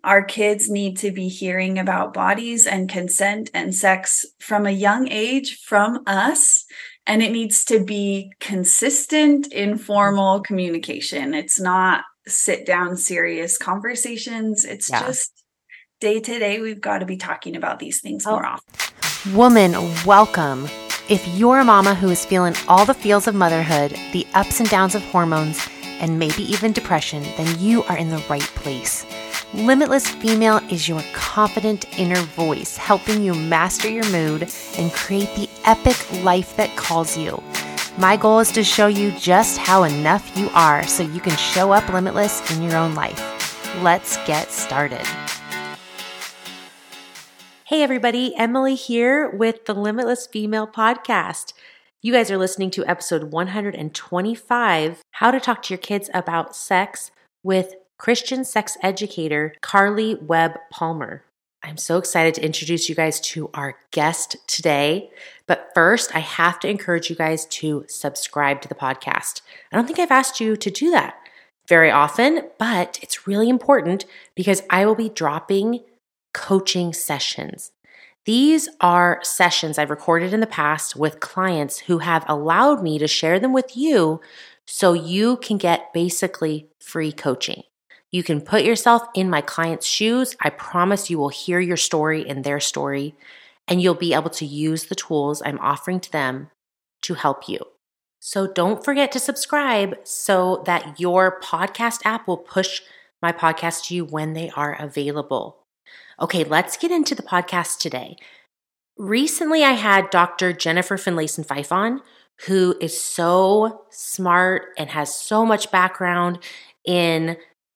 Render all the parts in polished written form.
Our kids need to be hearing about bodies and consent and sex from a young age from us. And it needs to be consistent, informal communication. It's not sit down, serious conversations. It's Yeah. just day to day, we've got to be talking about these things more often. Woman, welcome. If you're a mama who is feeling all the feels of motherhood, the ups and downs of hormones, and maybe even depression, then you are in the right place. Limitless Female is your confident inner voice, helping you master your mood and create the epic life that calls you. My goal is to show you just how enough you are so you can show up limitless in your own life. Let's get started. Hey everybody, Emily here with the Limitless Female podcast. You guys are listening to episode 125, How to Talk to Your Kids About Sex with Christian sex educator Carly Webb Palmer. I'm so excited to introduce you guys to our guest today. But first, I have to encourage you guys to subscribe to the podcast. I don't think I've asked you to do that very often, but it's really important because I will be dropping coaching sessions. These are sessions I've recorded in the past with clients who have allowed me to share them with you so you can get basically free coaching. You can put yourself in my client's shoes. I promise you will hear your story and their story, and you'll be able to use the tools I'm offering to them to help you. So don't forget to subscribe so that your podcast app will push my podcast to you when they are available. Okay, let's get into the podcast today. Recently, I had Dr. Jennifer Finlayson Fife on, who is so smart and has so much background in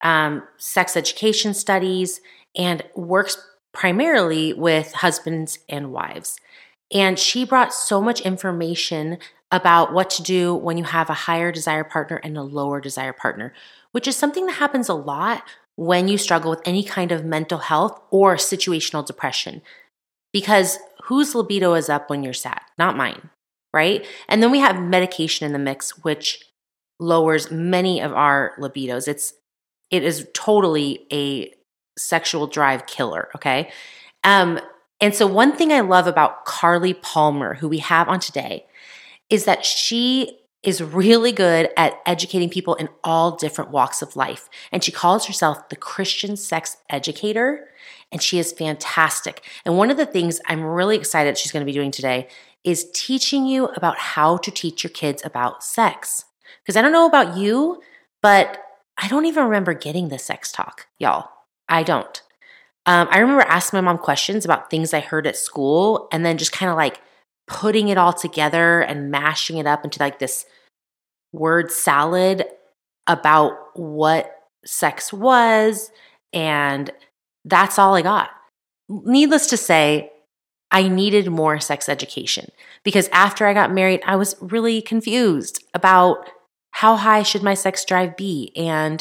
sex education studies and works primarily with husbands and wives. And she brought so much information about what to do when you have a higher desire partner and a lower desire partner, which is something that happens a lot when you struggle with any kind of mental health or situational depression. Because whose libido is up when you're sad? Not mine, right? And then we have medication in the mix, which lowers many of our libidos. It is totally a sexual drive killer, okay? And so one thing I love about Carly Palmer, who we have on today, is that she is really good at educating people in all different walks of life. And she calls herself the Christian sex educator, and she is fantastic. And one of the things I'm really excited she's going to be doing today is teaching you about how to teach your kids about sex. Because I don't know about you, but I don't even remember getting the sex talk, y'all. I don't. I remember asking my mom questions about things I heard at school and then just kind of like putting it all together and mashing it up into like this word salad about what sex was, and that's all I got. Needless to say, I needed more sex education because after I got married, I was really confused about how high should my sex drive be? And,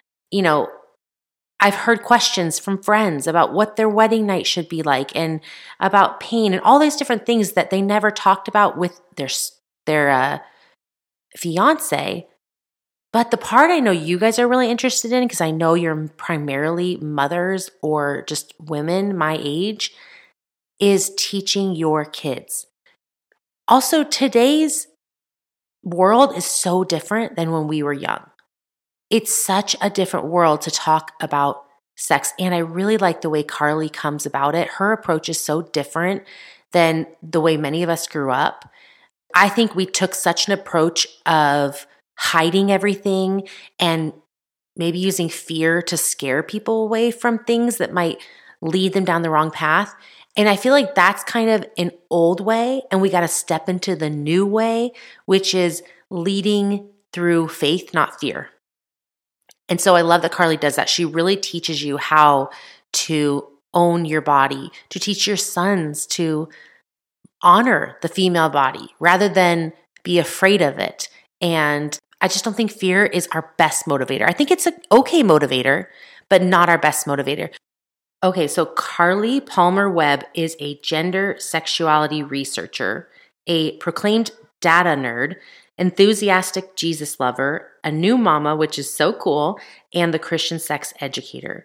I've heard questions from friends about what their wedding night should be like and about pain and all these different things that they never talked about with their fiance. But the part I know you guys are really interested in, because I know you're primarily mothers or just women my age, is teaching your kids. Also, today's world is so different than when we were young. It's such a different world to talk about sex. And I really like the way Carly comes about it. Her approach is so different than the way many of us grew up. I think we took such an approach of hiding everything and maybe using fear to scare people away from things that might lead them down the wrong path. And I feel like that's kind of an old way, and we got to step into the new way, which is leading through faith, not fear. And so I love that Carly does that. She really teaches you how to own your body, to teach your sons to honor the female body rather than be afraid of it. And I just don't think fear is our best motivator. I think it's an okay motivator, but not our best motivator. Okay, so Carly Palmer Webb is a gender sexuality researcher, a proclaimed data nerd, enthusiastic Jesus lover, a new mama, which is so cool, and the Christian sex educator.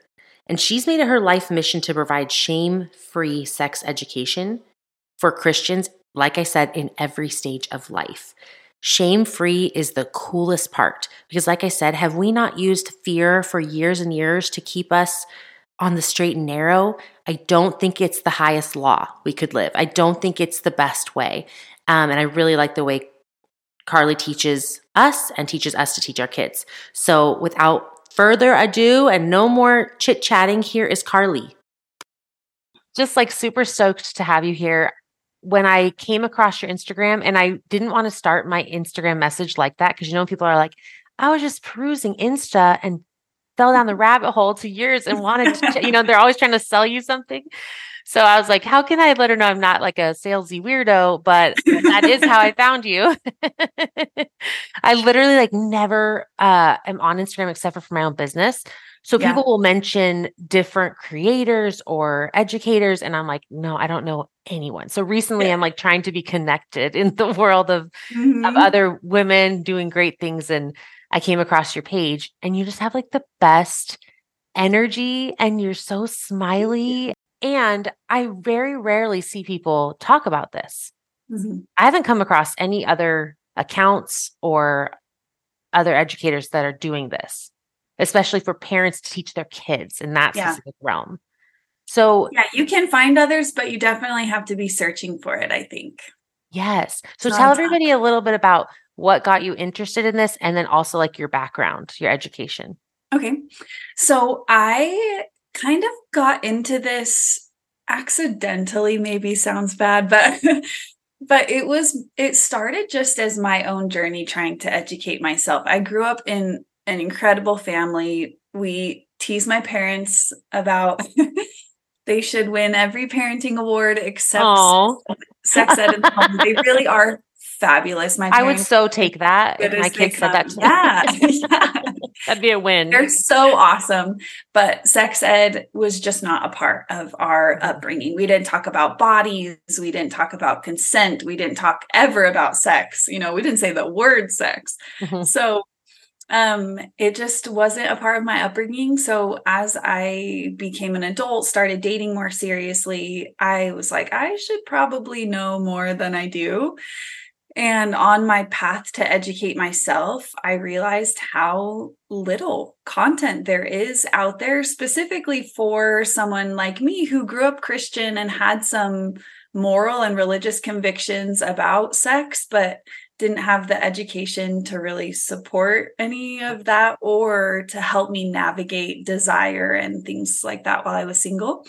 And she's made it her life mission to provide shame-free sex education for Christians, like I said, in every stage of life. Shame-free is the coolest part because, like I said, have we not used fear for years and years to keep us on the straight and narrow? I don't think it's the highest law we could live. I don't think it's the best way. And I really like the way Carly teaches us and teaches us to teach our kids. So without further ado and no more chit-chatting, here is Carly. Just like super stoked to have you here. When I came across your Instagram, and I didn't want to start my Instagram message like that because, people are like, I was just perusing Insta and fell down the rabbit hole to yours and wanted to, they're always trying to sell you something. So I was like, how can I let her know I'm not like a salesy weirdo, but that is how I found you. I literally like never am on Instagram except for my own business. So people will mention different creators or educators, and I'm like, no, I don't know anyone. So recently I'm like trying to be connected in the world of other women doing great things. And I came across your page and you just have like the best energy and you're so smiley. And I very rarely see people talk about this. I haven't come across any other accounts or other educators that are doing this, especially for parents to teach their kids in that specific realm. So you can find others, but you definitely have to be searching for it, I think. Yes. So tell everybody a little bit about what got you interested in this, and then also like your background, your education. Okay. So I kind of got into this accidentally, maybe sounds bad, but it started just as my own journey trying to educate myself. I grew up in an incredible family. We tease my parents about they should win every parenting award except sex ed in the home. They really are fabulous. I would so take that if my kids said that to me. That'd be a win. They're so awesome. But sex ed was just not a part of our upbringing. We didn't talk about bodies. We didn't talk about consent. We didn't talk ever about sex. We didn't say the word sex. So it just wasn't a part of my upbringing. So as I became an adult, started dating more seriously, I was like, I should probably know more than I do. And on my path to educate myself, I realized how little content there is out there, specifically for someone like me who grew up Christian and had some moral and religious convictions about sex, but didn't have the education to really support any of that or to help me navigate desire and things like that while I was single.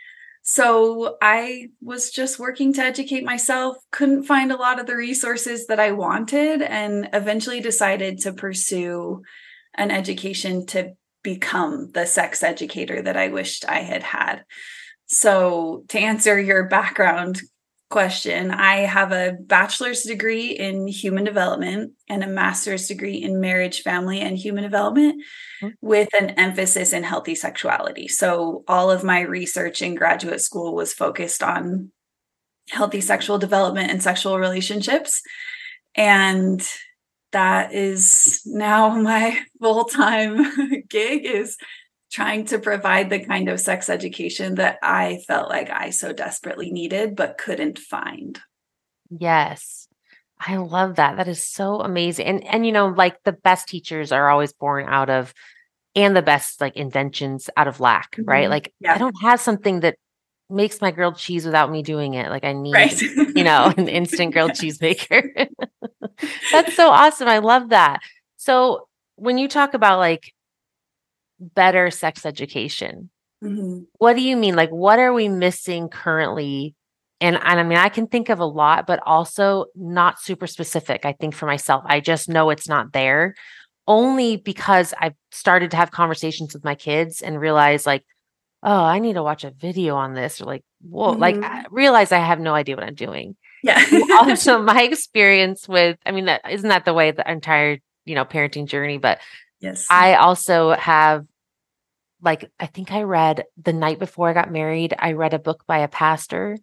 So I was just working to educate myself, couldn't find a lot of the resources that I wanted, and eventually decided to pursue an education to become the sex educator that I wished I had had. So to answer your background question, I have a bachelor's degree in human development and a master's degree in marriage, family, and human development with an emphasis in healthy sexuality. So all of my research in graduate school was focused on healthy sexual development and sexual relationships. And that is now my full-time gig, is trying to provide the kind of sex education that I felt like I so desperately needed, but couldn't find. Yes. I love that. That is so amazing. And like the best teachers are always born out of, and the best like inventions out of lack, right? Like I don't have something that makes my grilled cheese without me doing it. Like I need, an instant grilled cheese maker. That's so awesome. I love that. So when you talk about like better sex education, what do you mean? Like, what are we missing currently? And I mean, I can think of a lot, but also not super specific. I think for myself, I just know it's not there, only because I've started to have conversations with my kids and realize like, oh, I need to watch a video on this, or like, whoa, like I realize I have no idea what I'm doing. Yeah. Also, my experience with, I mean, isn't that the way the entire, parenting journey? But yes, I also have, like, I think I read the night before I got married, I read a book by a pastor,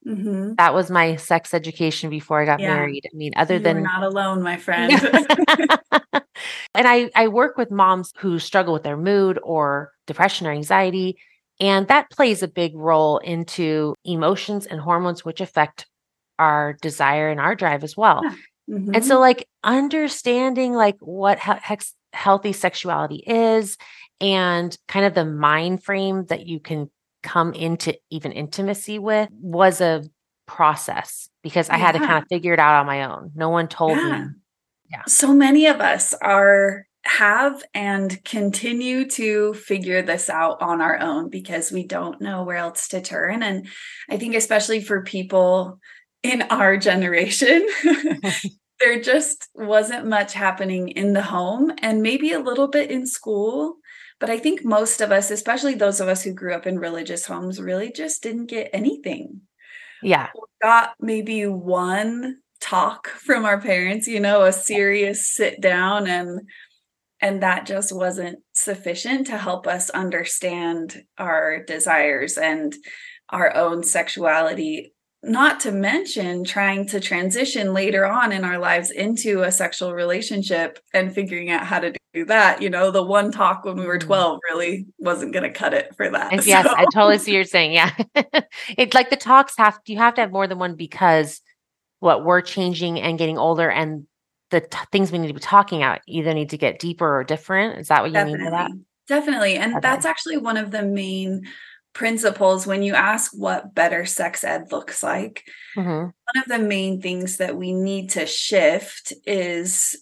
Mm-hmm. That was my sex education before I got Yeah. married. I mean, other You are than not alone, my friend. and I work with moms who struggle with their mood or depression or anxiety. And that plays a big role into emotions and hormones, which affect our desire and our drive as well. Yeah. And so, Mm-hmm. like, understanding like what healthy sexuality is and kind of the mind frame that you can come into even intimacy with was a process because I had to Yeah. kind of figure it out on my own. No one told Yeah. me. Yeah. So many of us have and continue to figure this out on our own because we don't know where else to turn. And I think especially for people in our generation, there just wasn't much happening in the home and maybe a little bit in school. But I think most of us, especially those of us who grew up in religious homes, really just didn't get anything. Yeah. Got maybe one talk from our parents, a serious sit down, and that just wasn't sufficient to help us understand our desires and our own sexuality, not to mention trying to transition later on in our lives into a sexual relationship and figuring out how to do that. The one talk when we were Mhm. 12 really wasn't going to cut it for that. Yes, So I totally see what you're saying. Yeah. It's like the talks you have to have more than one because what we're changing and getting older and the things we need to be talking about either need to get deeper or different. Is that what you mean by that? definitely, definitely. And Okay. that's actually one of the main principles when you ask what better sex ed looks like. Hmm. One of the main things that we need to shift is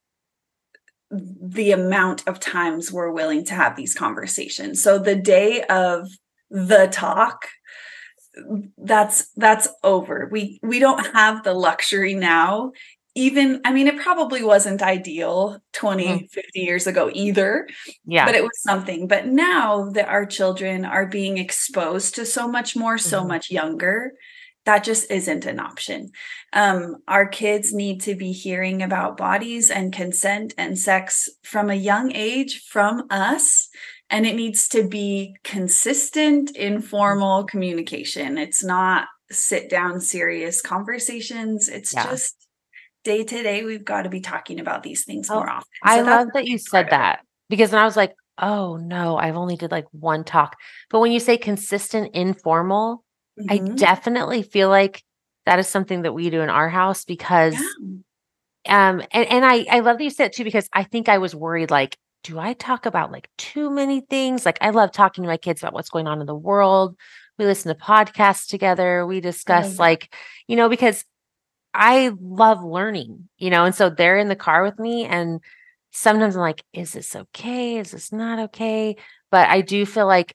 the amount of times we're willing to have these conversations. So the day of the talk, that's over. We don't have the luxury now. Even, I mean, it probably wasn't ideal Hmm. 20, 50 years ago either, but Yeah. it was something. But now that our children are being exposed to so much more, so Hmm. much younger, that just isn't an option. Our kids need to be hearing about bodies and consent and sex from a young age from us. And it needs to be consistent, informal communication. It's not sit down, serious conversations. It's Yeah. just day to day, we've got to be talking about these things Oh, more often. I So that's love a that you big part said of it. that because then I was like, oh no, I've only did like one talk. But when you say consistent, informal, I Mhm. definitely feel like that is something that we do in our house Yeah. because and I love that you said it too because I think I was worried like, do I talk about like too many things? Like I love talking to my kids about what's going on in the world. We listen to podcasts together. We discuss Love that. like, because I love learning, and so they're in the car with me and sometimes I'm like, is this okay? Is this not okay? But I do feel like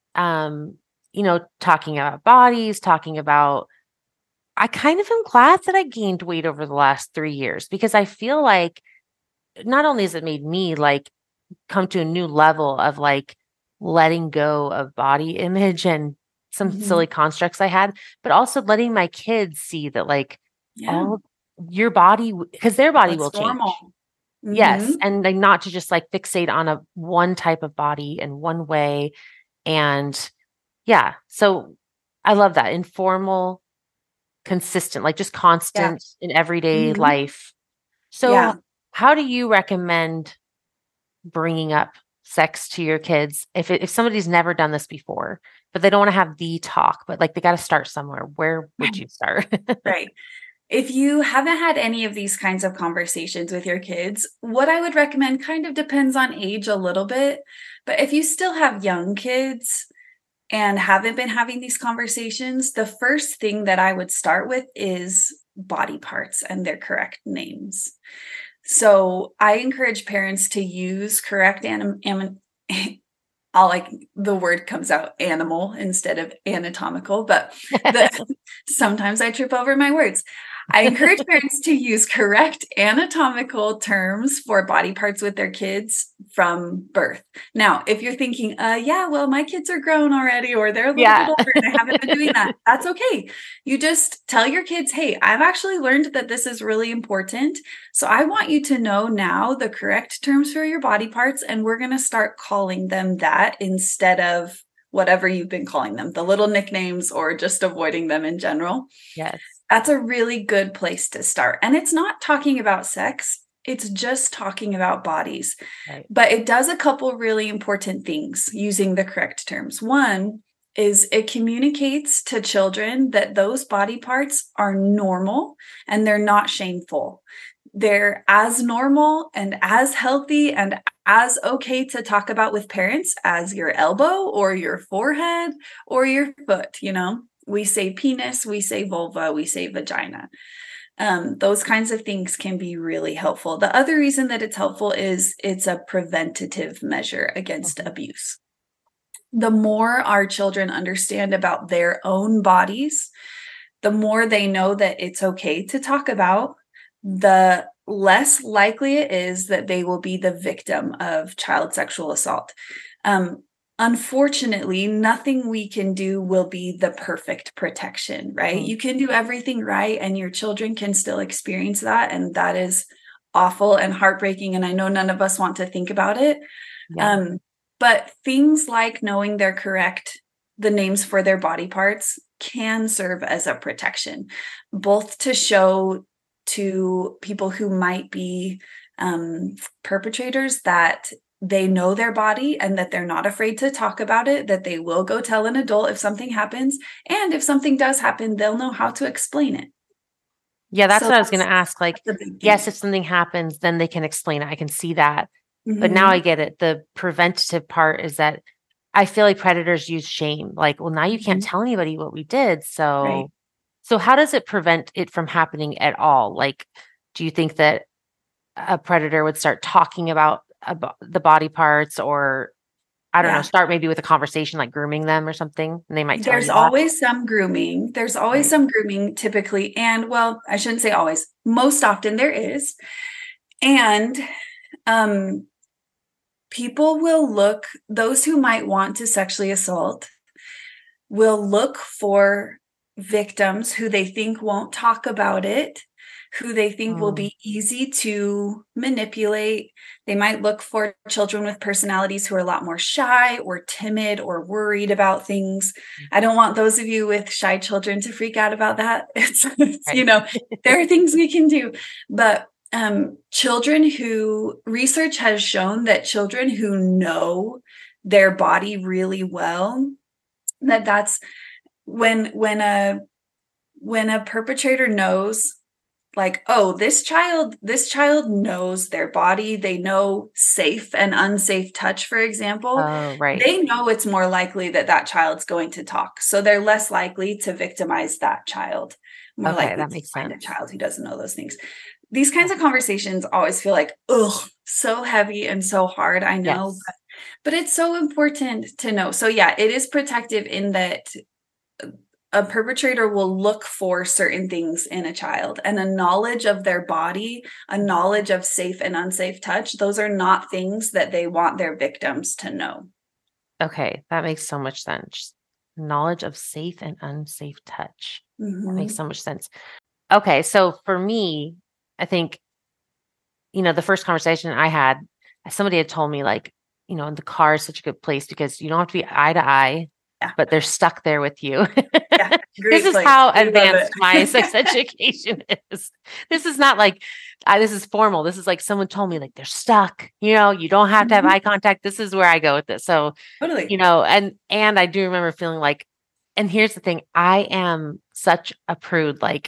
talking about bodies, talking about I kind of am glad that I gained weight over the last 3 years because I feel like not only has it made me like come to a new level of like letting go of body image and some silly Mhm. constructs I had, but also letting my kids see that like Yeah. all your body, because their body will That's change. normal. Yes. Mhm. And like not to just like fixate on a one type of body in one way. And yeah, so I love that informal, consistent, like just Yeah. constant in everyday Mhm. life. So, Yeah. how do you recommend bringing up sex to your kids if somebody's never done this before, but they don't want to have the talk, but like they got to start somewhere? Where would you start? Right. If you haven't had any of these kinds of conversations with your kids, what I would recommend kind of depends on age a little bit. But if you still have young kids and haven't been having these conversations, the first thing that I would start with is body parts and their correct names. So I encourage parents to use correct I'll like the word comes out animal instead of anatomical, but the sometimes I trip over my words. I encourage parents to use correct anatomical terms for body parts with their kids from birth. Now, if you're thinking, yeah, well, my kids are grown already, or they're a little bit Yeah. older and I haven't been doing that, that's okay. You just tell your kids, hey, I've actually learned that this is really important. So I want you to know now the correct terms for your body parts, and we're going to start calling them that instead of whatever you've been calling them, the little nicknames or just avoiding them in general. Yes. That's a really good place to start. And it's not talking about sex, it's just talking about bodies. Right. But it does a couple really important things using the correct terms. One is it communicates to children that those body parts are normal and they're not shameful. They're as normal and as healthy and as okay to talk about with parents as your elbow or your forehead or your foot. We say penis, we say vulva, we say vagina. Those kinds of things can be really helpful. The other reason that it's helpful is it's a preventative measure against abuse. The more our children understand about their own bodies, the more they know that it's okay to talk about, the less likely it is that they will be the victim of child sexual assault. Unfortunately, nothing we can do will be the perfect protection, right? You can do everything right and your children can still experience that. And that is awful and heartbreaking. And I know none of us want to think about it. Yeah. But things like knowing the names for their body parts can serve as a protection, both to show to people who might be perpetrators that they know their body and that they're not afraid to talk about it, that they will go tell an adult if something happens. And if something does happen, they'll know how to explain it. Yeah, that's what I was going to ask. Like, yes, if if something happens, then they can explain it. I can see that. But now I get it. The preventative part is that I feel like predators use shame. Like, well, now you can't tell anybody what we did. So how does it prevent it from happening at all? Like, do you think that a predator would start talking about the body parts, or I don't know, start maybe with a conversation like grooming them or something, and they might tell you There's that? always some grooming. There's always some grooming typically. And well, I shouldn't say always. Most often there is. And people will look, those who might want to sexually assault will look for victims who they think won't talk about it, who they think will be easy to manipulate. They might look for children with personalities who are a lot more shy or timid or worried about things. I don't want those of you with shy children to freak out about that. It's there are things we can do, but children who research has shown that children who know their body really well, that's when a perpetrator knows, like, oh, this child knows their body. They know safe and unsafe touch, for example. Oh, right. They know it's more likely that child's going to talk. So they're less likely to victimize that child. More likely that to makes find sense. a child who doesn't know those things. These kinds of conversations always feel like, ugh, so heavy and so hard. I know, but it's so important to know. So yeah, it is protective in that a perpetrator will look for certain things in a child, and a knowledge of their body, a knowledge of safe and unsafe touch. Those are not things that they want their victims to know. Okay. That makes so much sense. Knowledge of safe and unsafe touch. That makes so much sense. Okay. So for me, I think, the first conversation I had, somebody had told me, like, the car is such a good place because you don't have to be eye to eye, but they're stuck there with you. This is how advanced my sex education is. This is not like, this is formal. This is like someone told me, like, they're stuck, you don't have to have eye contact. This is where I go with this. So, totally. And I do remember feeling like, and here's the thing, I am such a prude. Like,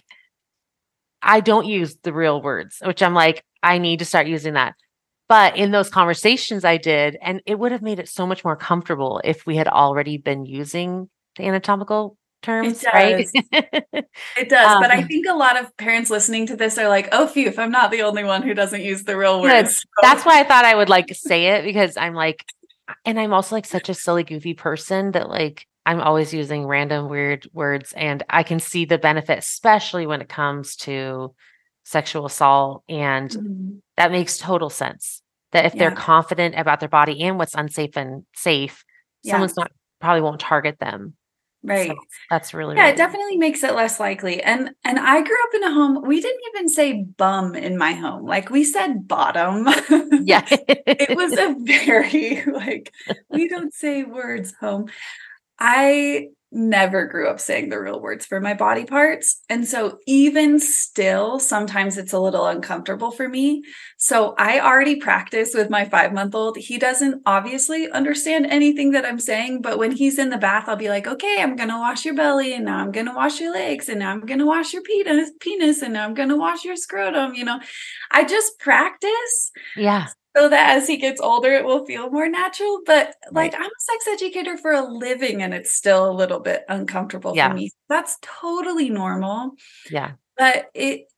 I don't use the real words, which I'm like, I need to start using that. But in those conversations I did, and it would have made it so much more comfortable if we had already been using the anatomical terms, right? It does. But I think a lot of parents listening to this are like, oh, phew, if I'm not the only one who doesn't use the real words. So. That's why I thought I would like say it, because I'm like, and I'm also like such a silly, goofy person that like, I'm always using random weird words, and I can see the benefit, especially when it comes to sexual assault. And that makes total sense, that if they're confident about their body and what's unsafe and safe, someone's probably won't target them. Right. So that's really, it definitely makes it less likely. And I grew up in a home, we didn't even say bum in my home. Like, we said bottom. Yeah. It was a very, like, we don't say words home. I never grew up saying the real words for my body parts. And so even still, sometimes it's a little uncomfortable for me. So I already practice with my 5-month-old. He doesn't obviously understand anything that I'm saying, but when he's in the bath, I'll be like, okay, I'm going to wash your belly, and now I'm going to wash your legs, and now I'm going to wash your penis, and now I'm going to wash your scrotum. I just practice. Yeah. So that as he gets older, it will feel more natural. But Right. I'm a sex educator for a living, and it's still a little bit uncomfortable for Yeah. me. That's totally normal. Yeah. But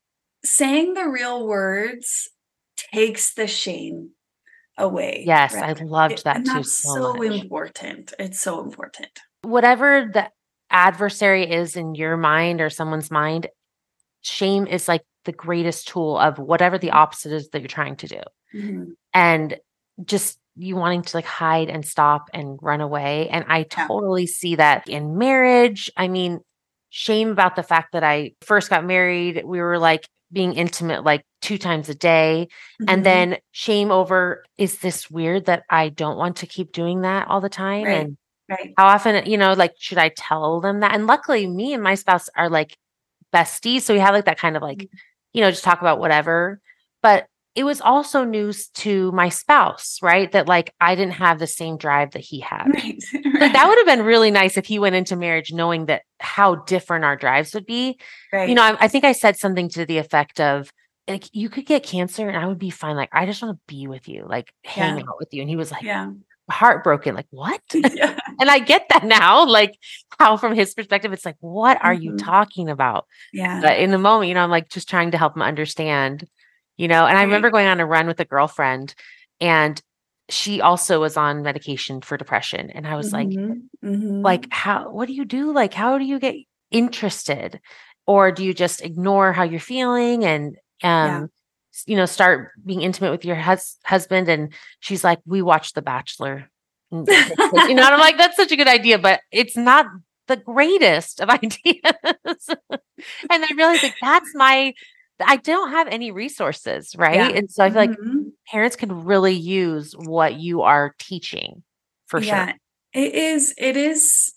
saying the real words takes the shame away. Yes. Right. I loved that And too that's so so much. important. It's so important. Whatever the adversary is in your mind or someone's mind, shame is like the greatest tool of whatever the opposite is that you're trying to do. Mhm. And just you wanting to like hide and stop and run away. And I Yeah. totally see that in marriage. I mean, shame about the fact that I first got married. We were like being intimate like 2 times a day. And Mhm. then shame over, is this weird that I don't want to keep doing that all the time? Right. And Right. how often, like, should I tell them that? And luckily, me and my spouse are like besties. So we have like that kind of like, just talk about whatever. But it was also news to my spouse, right? That like I didn't have the same drive that he had. Right. Like that Right. would have been really nice if he went into marriage knowing that how different our drives would be. Right. I think I said something to the effect of, like, you could get cancer and I would be fine. Like, I just want to be with you, like hang Yeah. out with you. And he was like Yeah. heartbroken, like, what? Yeah. And I get that now, like how from his perspective, it's like, what are you Mhm. talking about? Yeah. But in the moment, I'm like just trying to help him understand, and I remember Right. going on a run with a girlfriend and she also was on medication for depression. And I was Mhm. like, Mhm. how, what do you do? Like, how do you get interested? Or do you just ignore how you're feeling and, Yeah. start being intimate with your husband? And she's like, we watched The Bachelor. And, and I'm like, that's such a good idea, but it's not the greatest of ideas. And I realized like I don't have any resources, right? Yeah. And so I feel like Mhm. parents can really use what you are teaching for sure. Yeah. It is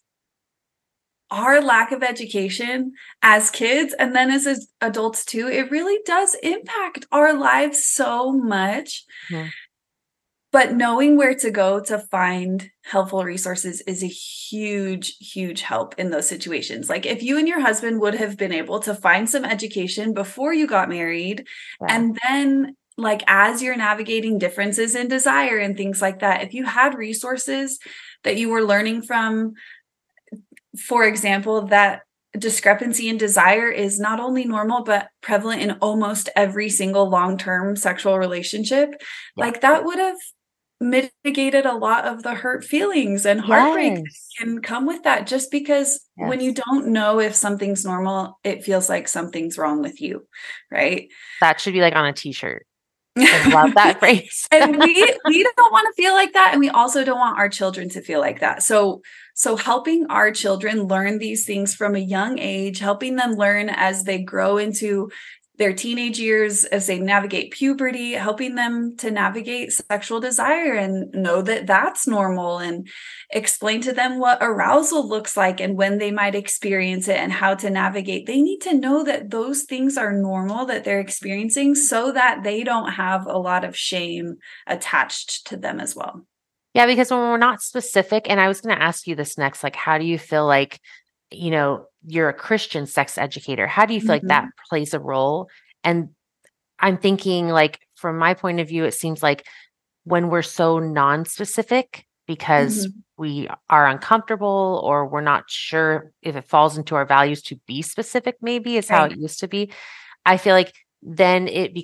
our lack of education as kids, and then as adults too. It really does impact our lives so much. Mhm. But knowing where to go to find helpful resources is a huge, huge help in those situations. Like if you and your husband would have been able to find some education before you got married, Yeah. and then like as you're navigating differences in desire and things like that, if you had resources that you were learning from, for example, that discrepancy in desire is not only normal but prevalent in almost every single long-term sexual relationship, Yeah. that would have mitigated a lot of the hurt feelings and heartbreak that Yes. can come with that, just because when you Yes. don't know if something's normal, it feels like something's wrong with you, right? That should be like on a t-shirt. I love that phrase. And we don't want to feel like that, and we also don't want our children to feel like that. So helping our children learn these things from a young age, helping them learn as they grow into their teenage years, as they navigate puberty, helping them to navigate sexual desire and know that that's normal, and explain to them what arousal looks like and when they might experience it and how to navigate. They need to know that those things are normal that they're experiencing, so that they don't have a lot of shame attached to them as well. Yeah, because when we're not specific, and I was going to ask you this next, like, how do you feel like, you're a Christian sex educator? How do you feel like that Mhm. plays a role? And I'm thinking, like, from my point of view, it seems like when we're so non-specific because Mhm. we are uncomfortable or we're not sure if it falls into our values to be specific, maybe is how Right. it used to be. I feel like then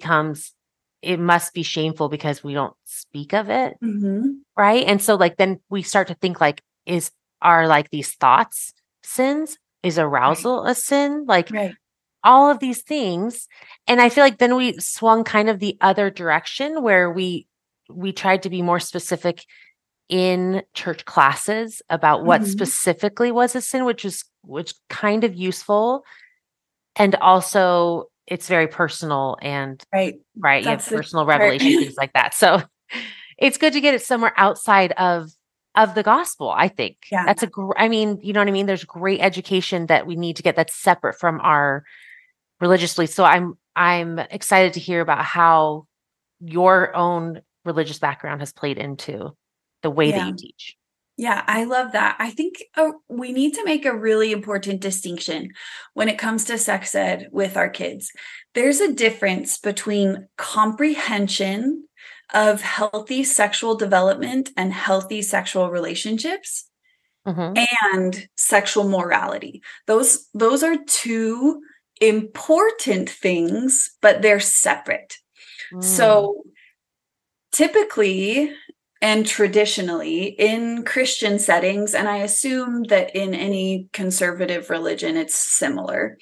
it must be shameful because we don't speak of it. Mhm. Right? And so, like, then we start to think, like, are like these thoughts sins? Is Right. arousal a sin? Like, Right. all of these things. And I feel like then we swung kind of the other direction where we tried to be more specific in church classes about what Mhm. specifically was a sin, which kind of useful. And also it's very personal and Right. right, you have That's the personal part. revelation, things like that. So it's good to get it somewhere outside of of the gospel, I think. Yeah. That's I mean, you know what I mean? There's great education that we need to get that's separate from our religiously. So I'm excited to hear about how your own religious background has played into the way that Yeah. you teach. Yeah, I love that. I think we need to make a really important distinction when it comes to sex ed with our kids. There's a difference between comprehension of healthy sexual development and healthy sexual relationships Mm-hmm. and sexual morality. Those are two important things, but they're separate. Mm. So typically and traditionally in Christian settings, and I assume that in any conservative religion, it's similar.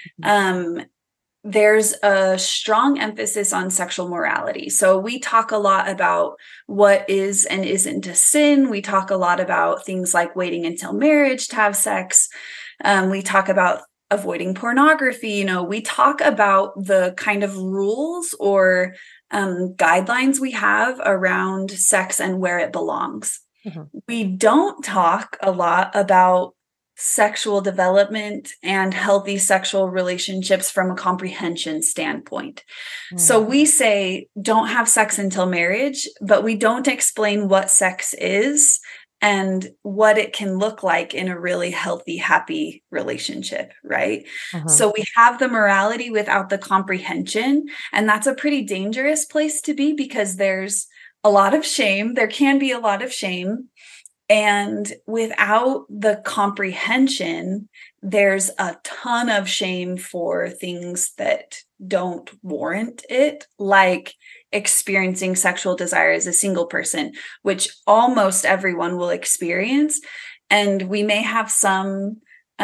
There's a strong emphasis on sexual morality. So we talk a lot about what is and isn't a sin. We talk a lot about things like waiting until marriage to have sex. We talk about avoiding pornography. You know, we talk about the kind of rules or guidelines we have around sex and where it belongs. Mm-hmm. We don't talk a lot about sexual development and healthy sexual relationships from a comprehension standpoint. So Mm. we say don't have sex until marriage, but we don't explain what sex is and what it can look like in a really healthy, happy relationship, right? Mm-hmm. So we have the morality without the comprehension, and that's a pretty dangerous place to be because there's a lot of shame. There can be a lot of shame. And without the comprehension, there's a ton of shame for things that don't warrant it, like experiencing sexual desire as a single person, which almost everyone will experience. And we may have some,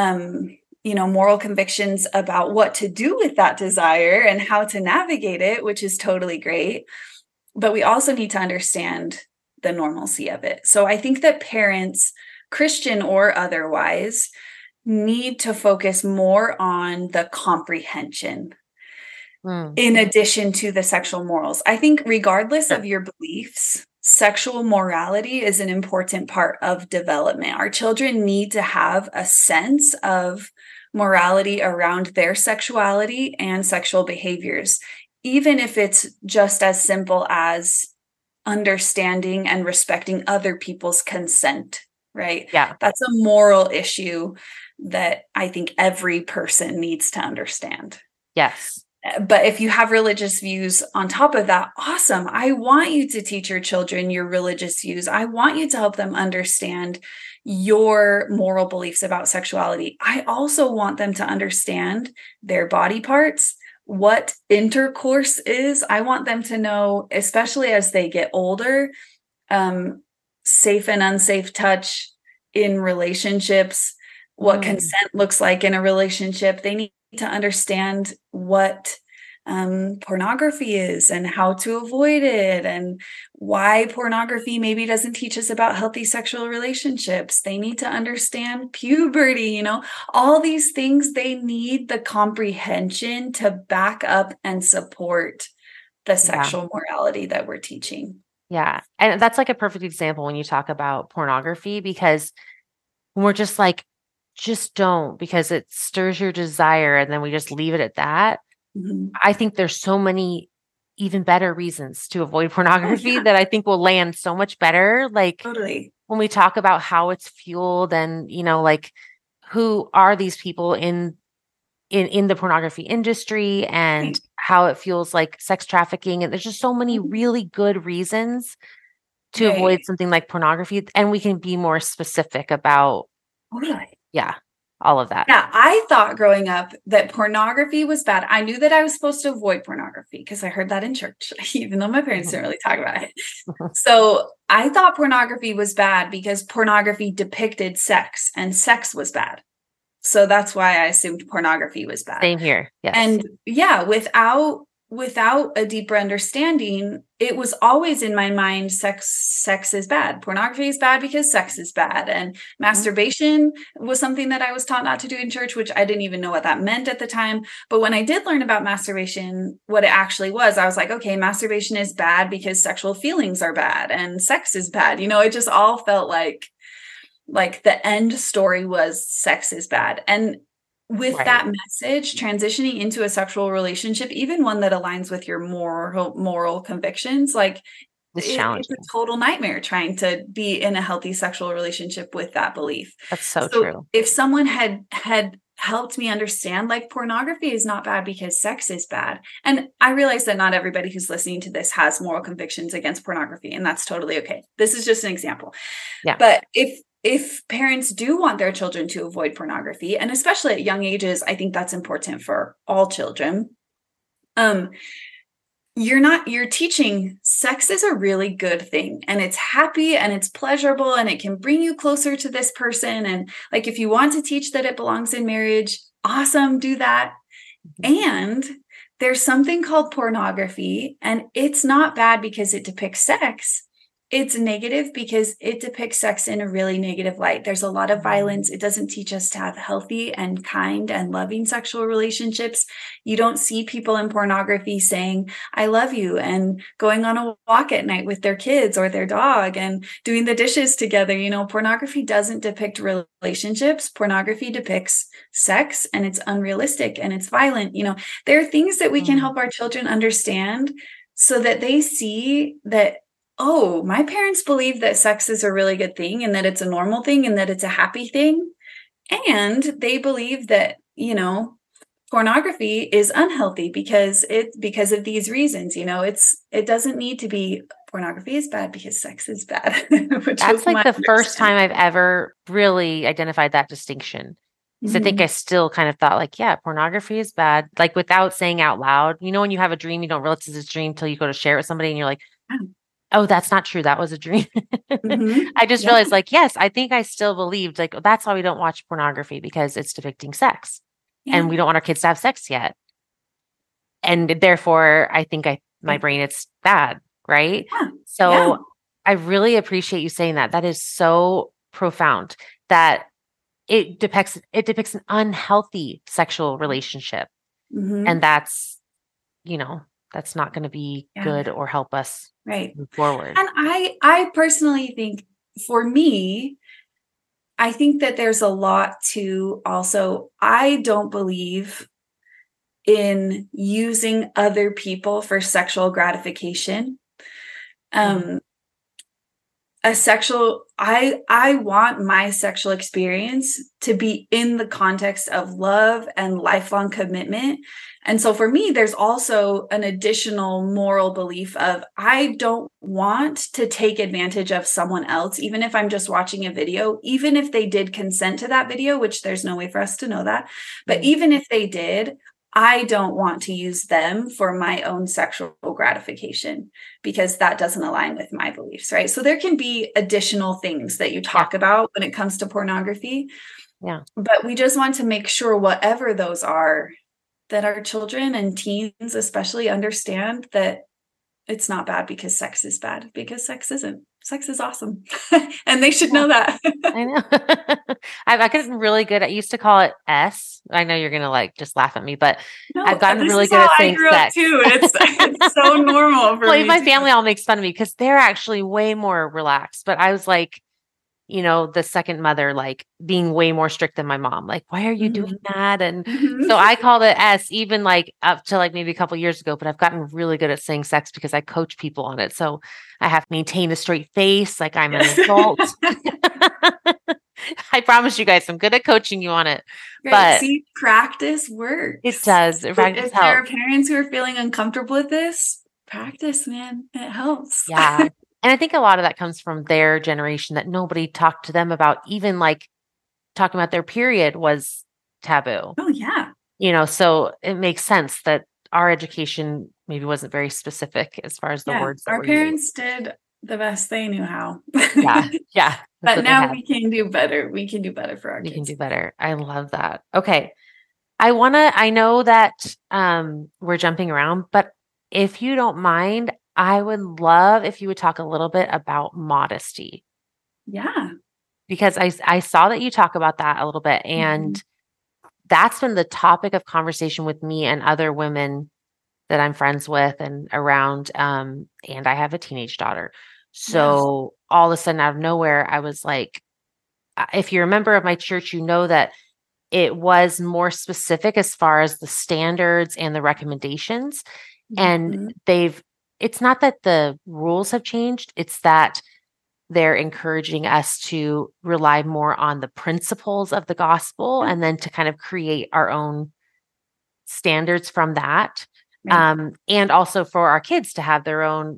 moral convictions about what to do with that desire and how to navigate it, which is totally great. But we also need to understand the normalcy of it. So I think that parents, Christian or otherwise, need to focus more on the comprehension in addition to the sexual morals. I think regardless of your beliefs, sexual morality is an important part of development. Our children need to have a sense of morality around their sexuality and sexual behaviors, even if it's just as simple as understanding and respecting other people's consent, right? Yeah. That's a moral issue that I think every person needs to understand. Yes. But if you have religious views on top of that, awesome. I want you to teach your children your religious views. I want you to help them understand your moral beliefs about sexuality. I also want them to understand their body parts, what intercourse is. I want them to know, especially as they get older, safe and unsafe touch in relationships, what consent looks like in a relationship. They need to understand what pornography is and how to avoid it and why pornography maybe doesn't teach us about healthy sexual relationships. They need to understand puberty, all these things. They need the comprehension to back up and support the sexual morality that we're teaching. Yeah. And that's like a perfect example when you talk about pornography, because we're just like, just don't, because it stirs your desire and then we just leave it at that. Mm-hmm. I think there's so many even better reasons to avoid pornography that I think will land so much better. Like totally. When we talk about how it's fueled and, like who are these people in the pornography industry and how it feels like sex trafficking. And there's just so many really good reasons to avoid something like pornography. And we can be more specific about, all of that. Yeah, I thought growing up that pornography was bad. I knew that I was supposed to avoid pornography because I heard that in church, even though my parents didn't really talk about it. So I thought pornography was bad because pornography depicted sex and sex was bad. So that's why I assumed pornography was bad. Same here. Yes. And without without a deeper understanding, it was always in my mind, sex is bad. Pornography is bad because sex is bad. And masturbation was something that I was taught not to do in church, which I didn't even know what that meant at the time. But when I did learn about masturbation, what it actually was, I was like, okay, masturbation is bad because sexual feelings are bad and sex is bad. It just all felt like the end story was sex is bad. And with that message, transitioning into a sexual relationship, even one that aligns with your moral convictions, it's a total nightmare trying to be in a healthy sexual relationship with that belief. That's so true. If someone had helped me understand, pornography is not bad because sex is bad. And I realize that not everybody who's listening to this has moral convictions against pornography, and that's totally okay. This is just an example. Yeah. But if parents do want their children to avoid pornography, and especially at young ages, I think that's important for all children. You're teaching sex is a really good thing, and it's happy and it's pleasurable and it can bring you closer to this person. And if you want to teach that it belongs in marriage, awesome, do that. And there's something called pornography, and it's not bad because it depicts sex. It's negative because it depicts sex in a really negative light. There's a lot of violence. It doesn't teach us to have healthy and kind and loving sexual relationships. You don't see people in pornography saying, I love you, and going on a walk at night with their kids or their dog and doing the dishes together. Pornography doesn't depict relationships. Pornography depicts sex, and it's unrealistic and it's violent. There are things that we can help our children understand so that they see that, oh, my parents believe that sex is a really good thing and that it's a normal thing and that it's a happy thing. And they believe that, pornography is unhealthy because of these reasons. It doesn't need to be pornography is bad because sex is bad. That's the first time I've ever really identified that distinction. Because I think I still kind of thought pornography is bad, without saying out loud. When you have a dream, you don't realize it's a dream until you go to share it with somebody and you're like, oh, that's not true. That was a dream. I just realized yes, I think I still believed that's why we don't watch pornography, because it's depicting sex and we don't want our kids to have sex yet. And therefore I think my brain, it's bad. Right. Yeah. So I really appreciate you saying that. That is so profound that it depicts an unhealthy sexual relationship. And that's not going to be good or help us move forward. And I personally think, for me, I think that there's a lot to also, I don't believe in using other people for sexual gratification. I want my sexual experience to be in the context of love and lifelong commitment. And so for me, there's also an additional moral belief of, I don't want to take advantage of someone else, even if I'm just watching a video, even if they did consent to that video, which there's no way for us to know that. But even if they did, I don't want to use them for my own sexual gratification, because that doesn't align with my beliefs, right? So there can be additional things that you talk about when it comes to pornography. Yeah. But we just want to make sure, whatever those are, that our children and teens especially understand that it's not bad because sex is bad, because sex isn't. Sex is awesome. And they should know that. I know. I've gotten really good. I used to call it S. I know you're going to just laugh at me, but I've gotten really good at saying sex. Too. It's so normal for me. My family all makes fun of me because they're actually way more relaxed. But I was the second mother, being way more strict than my mom. Why are you doing that? And so I called it S, even up to maybe a couple of years ago, but I've gotten really good at saying sex because I coach people on it. So I have to maintain a straight face. I'm an adult. I promise you guys, I'm good at coaching you on it. Right. But see, practice works. It does. If there are parents who are feeling uncomfortable with this, practice, man. It helps. Yeah. And I think a lot of that comes from their generation, that nobody talked to them about, even talking about their period was taboo. Oh, yeah. So it makes sense that our education maybe wasn't very specific as far as the words that our parents did the best they knew how. Yeah. But now we can do better. We can do better for our kids. We can do better. I love that. Okay. I know that we're jumping around, but if you don't mind, I would love if you would talk a little bit about modesty, Yeah. because I saw that you talk about that a little bit, Mhm. and that's been the topic of conversation with me and other women that I'm friends with and around. And I have a teenage daughter. Yeah. So all of a sudden, out of nowhere, I was like, if you're a member of my church, you know that it was more specific as far as the standards and the recommendations. And Mhm. it's not that the rules have changed, it's that they're encouraging us to rely more on the principles of the gospel Yeah. and then to kind of create our own standards from that. Right. And also for our kids to have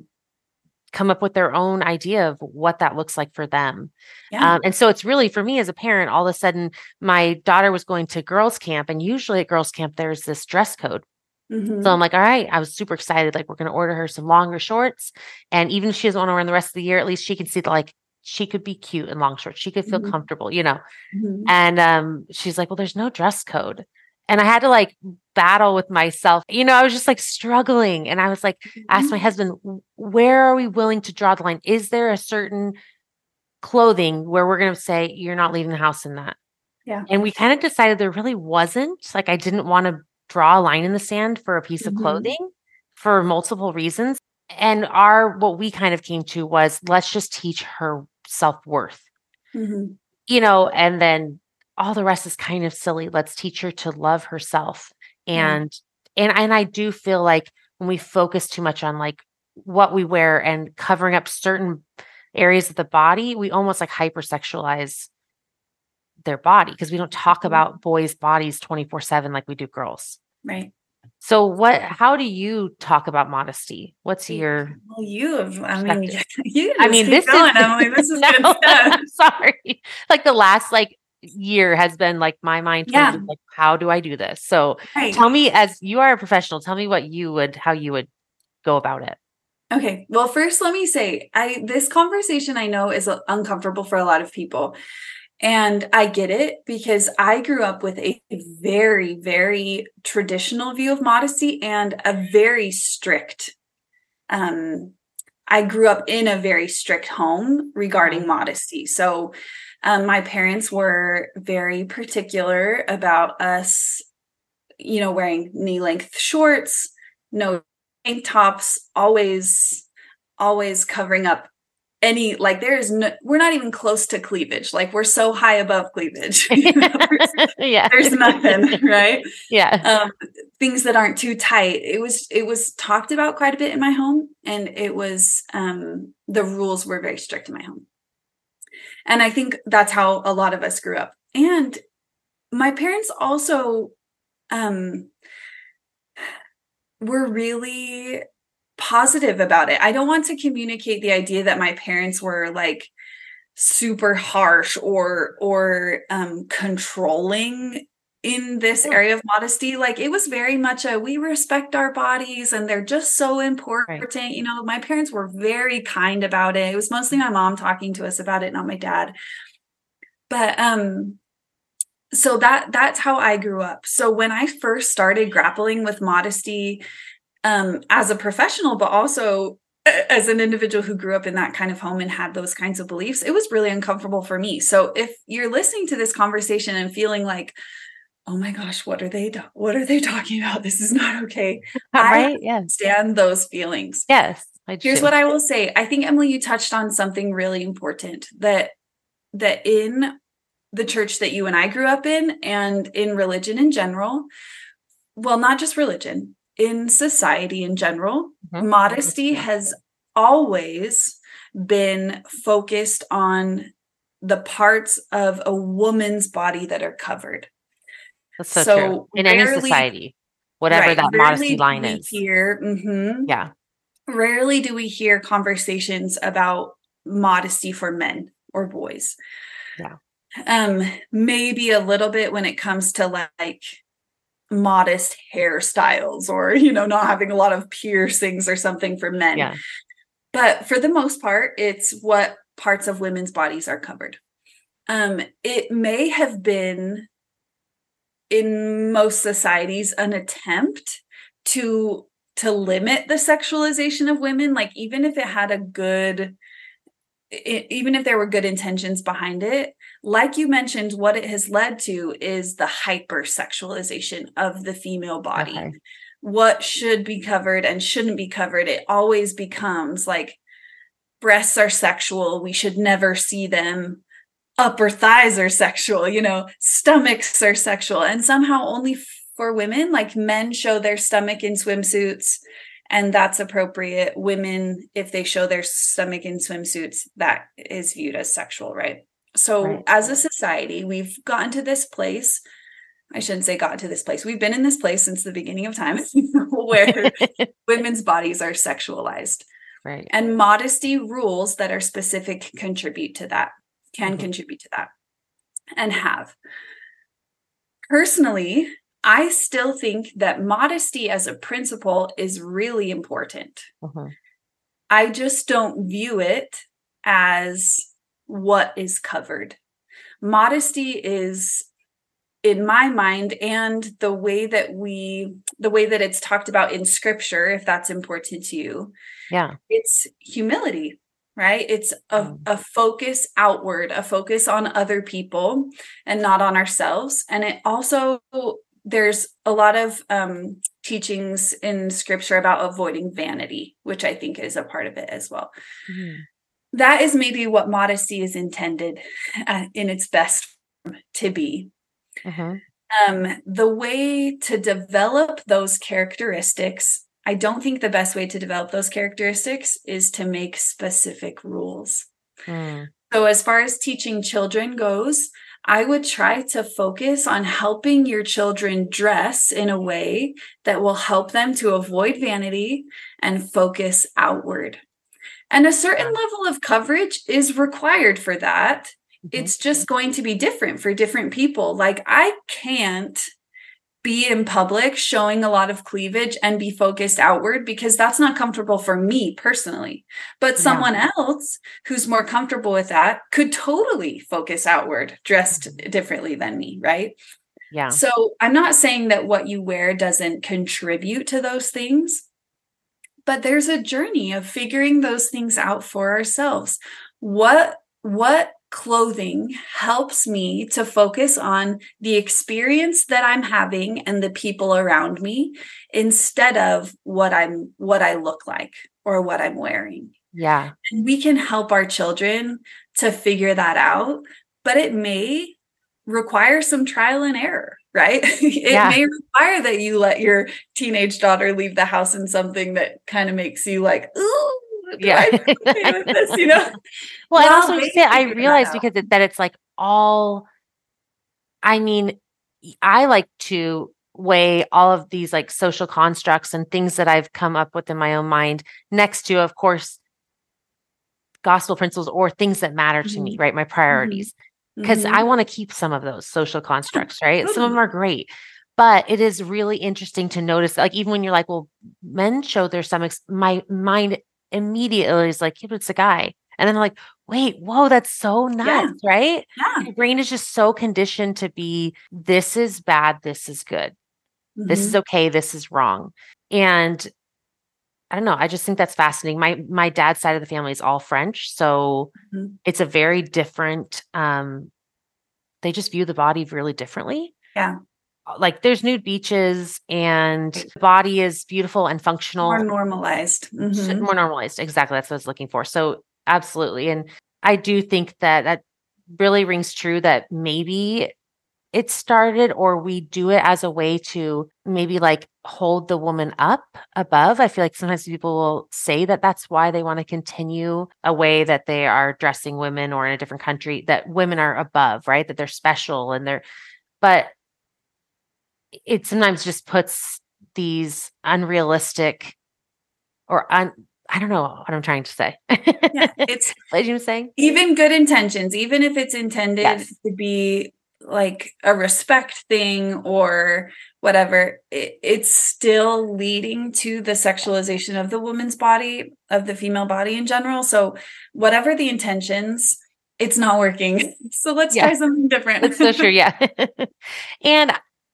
come up with their own idea of what that looks like for them. Yeah. And so it's really for me as a parent, all of a sudden, my daughter was going to girls' camp, and usually at girls' camp, there's this dress code. So I'm Mhm. like, all right, I was super excited. Like, we're going to order her some longer shorts. And even if she doesn't want to wear them the rest of the year, at least she can see that, like, she could be cute in long shorts. She could feel Mhm. comfortable. Mhm. And she's like, well, there's no dress code. And I had to like battle with myself. I was just like struggling. And I was like, asked my Mhm. husband, where are we willing to draw the line? Is there a certain clothing where we're going to say, you're not leaving the house in that? Yeah. And we kind of decided there really wasn't. Like, I didn't want to draw a line in the sand for a piece of Mhm. clothing for multiple reasons. And what we kind of came to was, let's just teach her self-worth, Mhm. and then all the rest is kind of silly. Let's teach her to love herself. Yeah. And I do feel like when we focus too much on like what we wear and covering up certain areas of the body, we almost like hypersexualize their body, because we don't talk Mhm. about boys' bodies 24/7 like we do girls. Right. So how do you talk about modesty? What's your Well, I mean, perspective? you I can just mean, keep this is going, Emily. This is no, good stuff. I'm sorry. Like, the last like year has been like my mind Yeah. twinkling, like, how do I do this? So Right. tell me, as you are a professional, tell me how you would go about it. Okay. Well, first, let me say, this conversation I know is uncomfortable for a lot of people. And I get it because I grew up with a very, very traditional view of modesty and a very strict. Um, I grew up in a very strict home regarding Mhm. modesty. So, my parents were very particular about us, wearing knee length shorts, no tank tops, always covering up any, like, there's no, we're not even close to cleavage. Like, we're so high above cleavage. Yeah. There's nothing, right? Yeah. Um, things that aren't too tight. It was talked about quite a bit in my home, and the rules were very strict in my home. And I think that's how a lot of us grew up. And my parents also um were really positive about it. I don't want to communicate the idea that my parents were like super harsh or controlling in this Sure. area of modesty. Like, it was very much we respect our bodies and they're just so Right. important. My parents were very kind about it. It was mostly my mom talking to us about it, not my dad. But so that's how I grew up. So when I first started grappling with modesty, as a professional, but also as an individual who grew up in that kind of home and had those kinds of beliefs, it was really uncomfortable for me. So if you're listening to this conversation and feeling like, oh my gosh, what are they talking about? This is not okay. I Right. Yeah. understand those feelings. Yes, I Here's do. what I will say. I think, Emily, you touched on something really important, that in the church that you and I grew up in, and in religion in general, well, not just religion, in society in general, Mhm. modesty has always been focused on the parts of a woman's body that are covered. That's so true. So In any society, whatever right, that modesty rarely do line we is. hear, Yeah. rarely do we hear conversations about modesty for men or boys. Yeah. Maybe a little bit when it comes to like modest hairstyles or not having a lot of piercings or something for men, Yeah. but for the most part it's what parts of women's bodies are covered. It may have been, in most societies, an attempt to limit the sexualization of women, like even if it had even if there were good intentions behind it, like you mentioned, what it has led to is the hypersexualization of the female body. Okay. What should be covered and shouldn't be covered, it always becomes like breasts are sexual, we should never see them. Upper thighs are sexual, stomachs are sexual. And somehow only for women, like men show their stomach in swimsuits, and that's appropriate. Women, if they show their stomach in swimsuits, that is viewed as sexual, right? So as a society, we've gotten to this place. I shouldn't say gotten to this place. We've been in this place since the beginning of time where women's bodies are sexualized. Right. And modesty rules that are specific contribute to that, contribute to that, and have. Personally, I still think that modesty as a principle is really important. I just don't view it as what is covered. Modesty is, in my mind, and the way that it's talked about in scripture, if that's important to you, it's humility, right? It's a focus outward, a focus on other people and not on ourselves. And it also, there's a lot of teachings in scripture about avoiding vanity, which I think is a part of it as well. That is maybe what modesty is intended in its best form to be. The way to develop those characteristics, I don't think the best way to develop those characteristics is to make specific rules. So as far as teaching children goes, I would try to focus on helping your children dress in a way that will help them to avoid vanity and focus outward. And a certain level of coverage is required for that. It's just going to be different for different people. Like I can't be in public showing a lot of cleavage and be focused outward because that's not comfortable for me personally. But someone else who's more comfortable with that could totally focus outward, dressed differently than me, right? Yeah. So I'm not saying that what you wear doesn't contribute to those things, but there's a journey of figuring those things out for ourselves. What clothing helps me to focus on the experience that I'm having and the people around me instead of what I look like or what I'm wearing. Yeah. And we can help our children to figure that out, but it may require some trial and error, right? It may require that you let your teenage daughter leave the house in something that kind of makes you like, ooh, yeah. with this, Well, and also just say, I realized because that it's like all, I mean, I like to weigh all of these like social constructs and things that I've come up with in my own mind next to, of course, gospel principles or things that matter to me, right? My priorities. Because I want to keep some of those social constructs, right? Some of them are great. But it is really interesting to notice, like, even when you're like, well, men show their stomachs, my mind immediately is like, it's a guy. And then I'm like, wait, whoa, that's so nuts, right? Yeah. My brain is just so conditioned to be, this is bad, this is good. This is okay, this is wrong. And I don't know, I just think that's fascinating. My dad's side of the family is all French. So it's a very different, they just view the body really differently. Yeah. Like there's nude beaches and the body is beautiful and functional. More normalized. More normalized. Exactly. That's what I was looking for. So absolutely. And I do think that really rings true that maybe it started or we do it as a way to maybe like hold the woman up above. I feel like sometimes people will say that that's why they want to continue a way that they are dressing women or in a different country, that women are above, right? That they're special but it sometimes just puts these unrealistic or I don't know what I'm trying to say. Yeah, it's what you were saying? Even good intentions, even if it's intended to be like a respect thing or whatever, it's still leading to the sexualization of the woman's body, of the female body in general. So whatever the intentions, it's not working. So let's try something different. That's so true. Yeah. And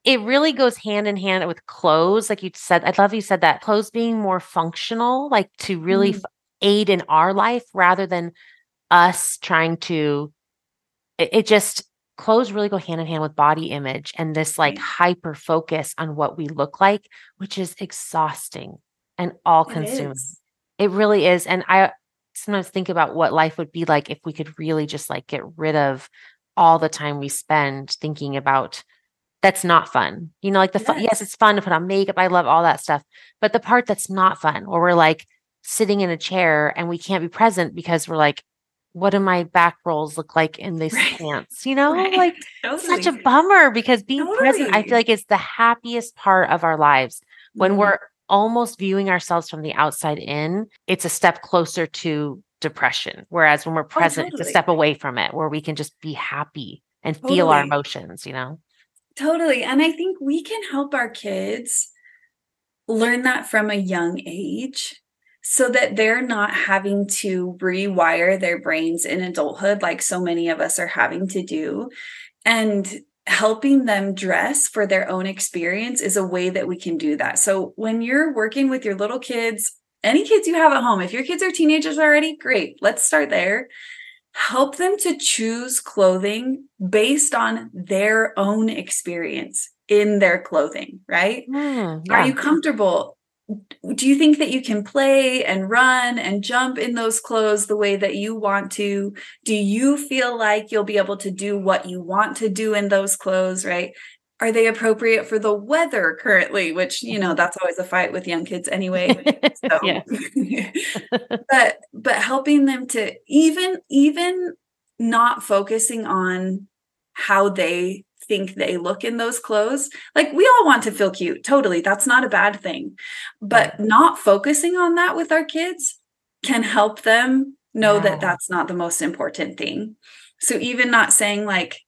it really goes hand in hand with clothes. Like you said, I love you said that clothes being more functional, like to really Mhm. aid in our life rather than us trying to, it just, clothes really go hand in hand with body image and this like Right. hyper focus on what we look like, which is exhausting and all It consuming. is. It really is. And I sometimes think about what life would be like if we could really just like get rid of all the time we spend thinking about that's not fun. Like the fun, yes, Yes. it's fun to put on makeup. I love all that stuff. But the part that's not fun, where we're like sitting in a chair and we can't be present because we're like, what do my back rolls look like in this Right. pants? Right. Like such a Totally. bummer because being present, I feel Totally. like is the happiest part of our lives. When Mm. we're almost viewing ourselves from the outside in, it's a step closer to depression. Whereas when we're Oh, present, it's a totally. step away from it where we can just be happy and feel our Totally. emotions. Totally. And I think we can help our kids learn that from a young age so that they're not having to rewire their brains in adulthood like so many of us are having to do. And helping them dress for their own experience is a way that we can do that. So when you're working with your little kids, any kids you have at home, if your kids are teenagers already, great. Let's start there. Help them to choose clothing based on their own experience in their clothing, right? Are Yeah. you comfortable? Do you think that you can play and run and jump in those clothes the way that you want to? Do you feel like you'll be able to do what you want to do in those clothes, right? Are they appropriate for the weather currently? Which, Mhm. that's always a fight with young kids anyway. Yeah. So, but helping them to even not focusing on how they think they look in those clothes. Like we all want to feel cute. Totally. That's not a bad thing. Right. But not focusing on that with our kids can help them know that Yeah. that's not the most important thing. So even not saying like,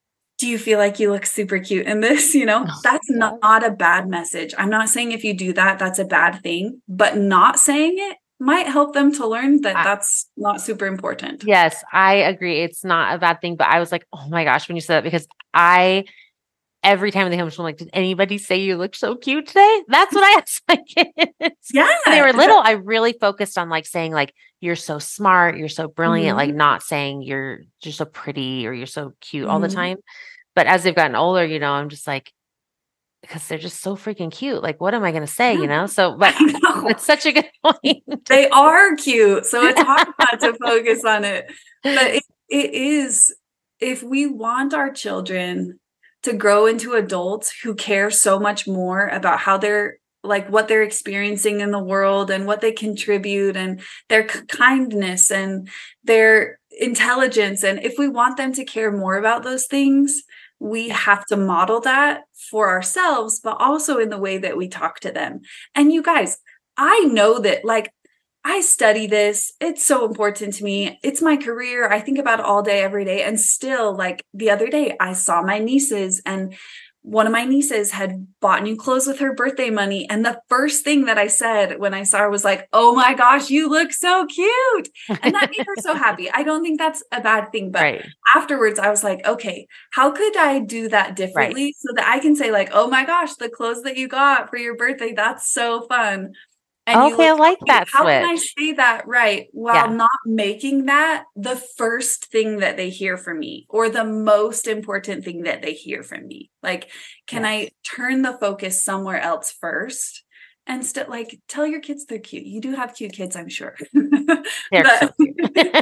do you feel like you look super cute in this? That's Yeah. not a bad message. I'm not saying if you do that, that's a bad thing, but not saying it might help them to learn that I, that's not super important. yes, I agree. It's not a bad thing, but I was like, oh my gosh, when you said that, because I, every time they come home, I'm like, did anybody say you look so cute today? That's what I asked my kids. When they Yeah. were little, I really focused on like saying like, you're so smart, you're so brilliant, like Mhm. not saying you're so pretty or you're so cute all the Mhm. time. But as they've gotten older, I'm just like, because they're just so freaking cute. Like, what am I going to say, Yeah. So, but I know. that's such a good point. They are cute, so it's hard not to focus on it. But it is, if we want our children to grow into adults who care so much more about how they're like what they're experiencing in the world and what they contribute and their kindness and their intelligence, and if we want them to care more about those things, we Yeah. have to model that for ourselves, but also in the way that we talk to them. And you guys, I know that, like, I study this. It's so important to me. It's my career. I think about it all day, every day. And still, like the other day, I saw my nieces, and one of my nieces had bought new clothes with her birthday money. And the first thing that I said when I saw her was like, oh my gosh, you look so cute. And that made her so happy. I don't think that's a bad thing. But Right. afterwards, I was like, okay, how could I do that Right. differently so that I can say, like, oh my gosh, the clothes that you got for your birthday, that's so fun. And you Okay. look I so like cute. that How can I switch. say that right while Yeah. not making that the first thing that they hear from me or the most important thing that they hear from me? Like, can I Yes. turn the focus somewhere else first? And still, like, tell your kids they're cute. You do have cute kids, I'm sure. They're but so cute.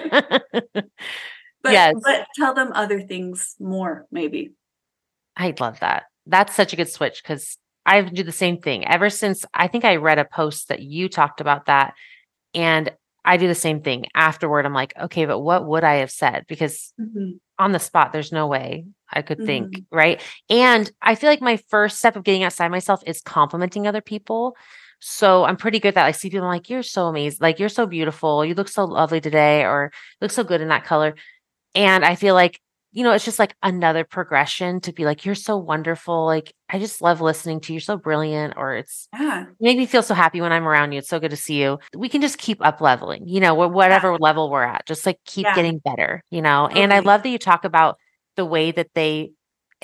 but Yes. but tell them other things more, maybe. I love that. That's such a good switch because I do the same thing ever since I think I read a post that you talked about that. And I do the same thing afterward. I'm like, okay, but what would I have said? Because Mhm. on the spot, there's no way I could think, Mhm. right? And I feel like my first step of getting outside myself is complimenting other people. So I'm pretty good at that. I see people, I'm like, you're so amazing. Like, you're so beautiful. You look so lovely today, or you look so good in that color. And I feel like, it's just like another progression to be like, you're so wonderful. Like, I just love listening to you. You're so brilliant. Or Yeah. you make me feel so happy when I'm around you. It's so good to see you. We can just keep up leveling, Yeah. whatever level we're at, just like keep Yeah. getting better. And I Totally. love that you talk about the way that they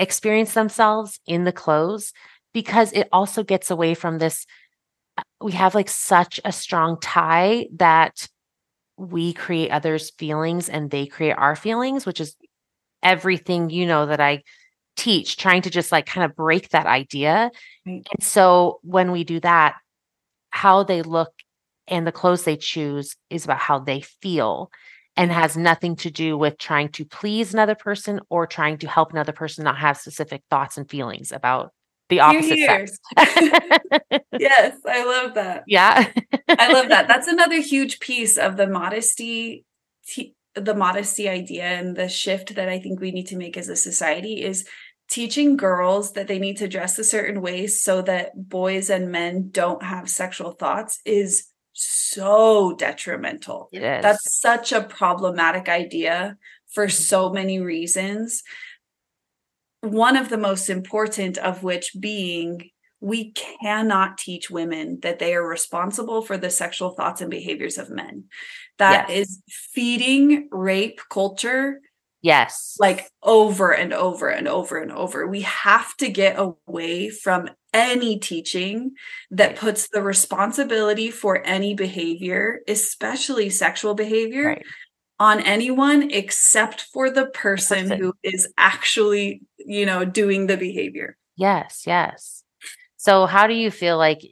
experience themselves in the clothes, because it also gets away from this. We have like such a strong tie that we create others' feelings and they create our feelings, which is everything, that I teach, trying to just like kind of break that idea. Right. And so when we do that, how they look and the clothes they choose is about how they feel, and has nothing to do with trying to please another person or trying to help another person not have specific thoughts and feelings about the opposite Here. sex. Yes, I love that. Yeah. I love that. That's another huge piece of the modesty idea, and the shift that I think we need to make as a society is teaching girls that they need to dress a certain way so that boys and men don't have sexual thoughts is so detrimental. It is. That's such a problematic idea for so many reasons. One of the most important of which being, we cannot teach women that they are responsible for the sexual thoughts and behaviors of men. That is feeding rape culture. Yes. Like over and over and over and over. We have to get away from any teaching that puts the responsibility for any behavior, especially sexual behavior, on anyone except for the person who is actually, doing the behavior. Yes, yes. So how do you feel like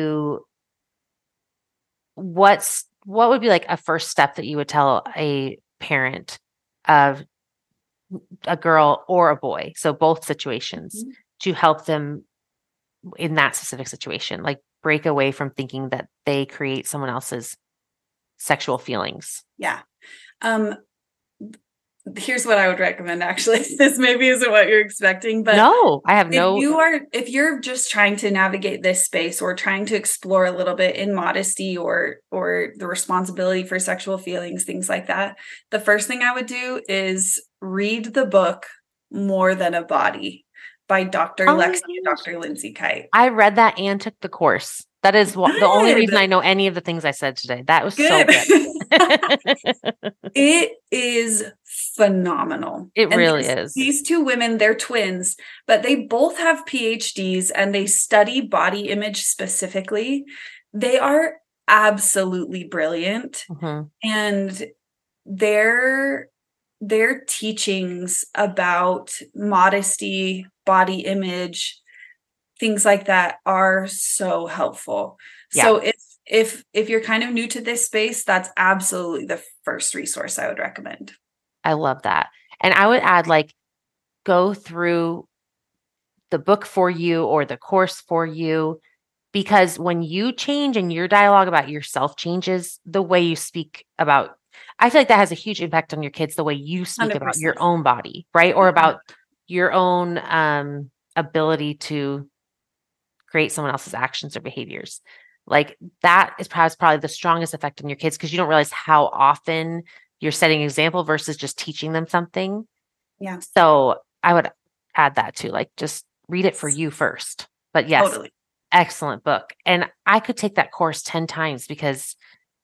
what would be like a first step that you would tell a parent of a girl or a boy, so both situations, to help them in that specific situation, like break away from thinking that they create someone else's sexual feelings? Yeah. Here's what I would recommend, actually. This maybe isn't what you're expecting, but no, I have if you're just trying to navigate this space or trying to explore a little bit in modesty or the responsibility for sexual feelings, things like that, the first thing I would do is read the book More Than a Body by Dr. Lexi and Dr. Lindsay Kite. I read that and took the course. That is the only reason I know any of the things I said today. That was so good. It is phenomenal. It really is. These two women, they're twins, but they both have PhDs and they study body image specifically. They are absolutely brilliant. And their teachings about modesty, body image, things like that are so helpful. Yeah. So if you're kind of new to this space, that's absolutely the first resource I would recommend. I love that. And I would add, like, go through the book for you or the course for you, because when you change and your dialogue about yourself changes, the way you speak about, I feel like that has a huge impact on your kids, the way you speak 100%. About your own body, right? Or about your own ability to create someone else's actions or behaviors. Like, that has probably the strongest effect on your kids, because you don't realize how often you're setting an example versus just teaching them something. Yeah. So I would add that too, like, just read it for you first. But yes, totally. Excellent book. And I could take that course 10 times because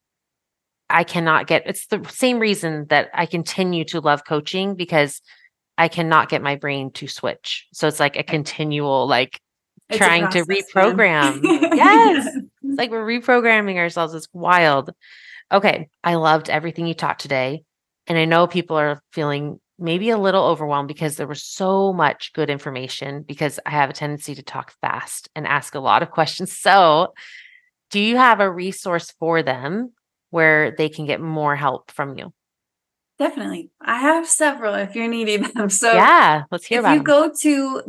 I cannot it's the same reason that I continue to love coaching, because I cannot get my brain to switch. So it's like a continual, like, trying to reprogram. Yes. It's like we're reprogramming ourselves. It's wild. Okay. I loved everything you taught today. And I know people are feeling maybe a little overwhelmed because there was so much good information, because I have a tendency to talk fast and ask a lot of questions. So do you have a resource for them where they can get more help from you? Definitely. I have several if you're needing them. So yeah, let's hear about them. If you go to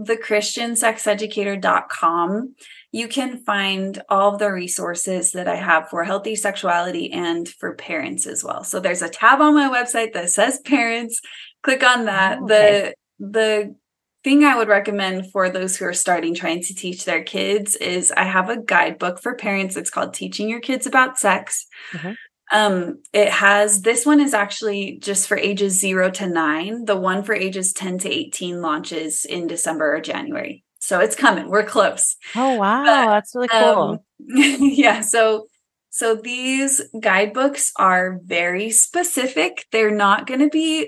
thechristiansexeducator.com, you can find all of the resources that I have for healthy sexuality and for parents as well. So there's a tab on my website that says parents. Click on that. Okay. The thing I would recommend for those who are trying to teach their kids is I have a guidebook for parents. It's called Teaching Your Kids About Sex. Mm-hmm. This one is actually just for ages 0 to 9. The one for ages 10 to 18 launches in December or January. So it's coming. We're close. Oh, wow. That's really cool. Yeah. So these guidebooks are very specific. They're not going to be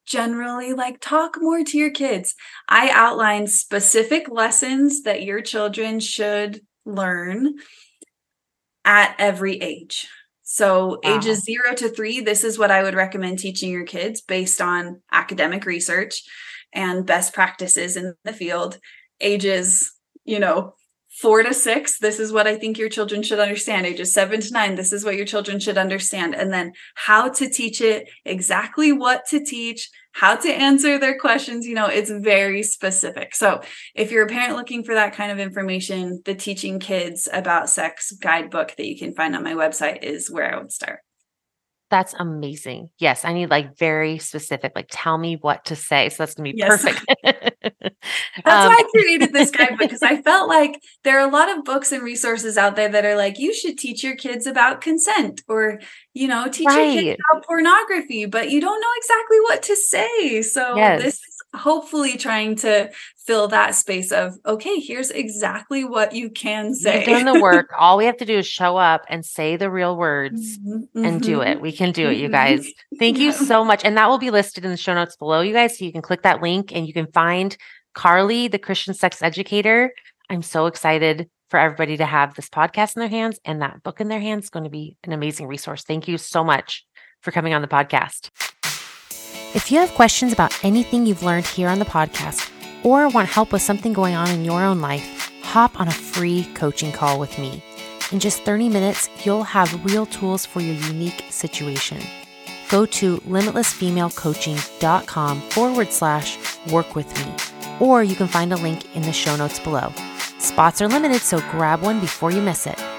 generally like talk more to your kids. I outline specific lessons that your children should learn at every age. So ages 0 to 3, this is what I would recommend teaching your kids based on academic research and best practices in the field. Ages, 4 to 6, this is what I think your children should understand. Ages 7 to 9, this is what your children should understand. And then how to teach it, exactly what to teach, how to answer their questions. It's very specific. So if you're a parent looking for that kind of information, the Teaching Kids About Sex guidebook that you can find on my website is where I would start. That's amazing. Yes, I need like very specific, like tell me what to say. So that's going to be perfect. That's why I created this guidebook, because I felt like there are a lot of books and resources out there that are like, you should teach your kids about consent, or, teach your kids about pornography, but you don't know exactly what to say. So this is hopefully trying to fill that space of, okay, here's exactly what you can say. You've done the work. All we have to do is show up and say the real words and do it. We can do it, you guys. Thank you so much. And that will be listed in the show notes below, you guys. So you can click that link and you can find Carly, the Christian sex educator. I'm so excited for everybody to have this podcast in their hands and that book in their hands. It's going to be an amazing resource. Thank you so much for coming on the podcast. If you have questions about anything you've learned here on the podcast or want help with something going on in your own life, hop on a free coaching call with me. In just 30 minutes, you'll have real tools for your unique situation. Go to limitlessfemalecoaching.com/work with me, or you can find a link in the show notes below. Spots are limited, so grab one before you miss it.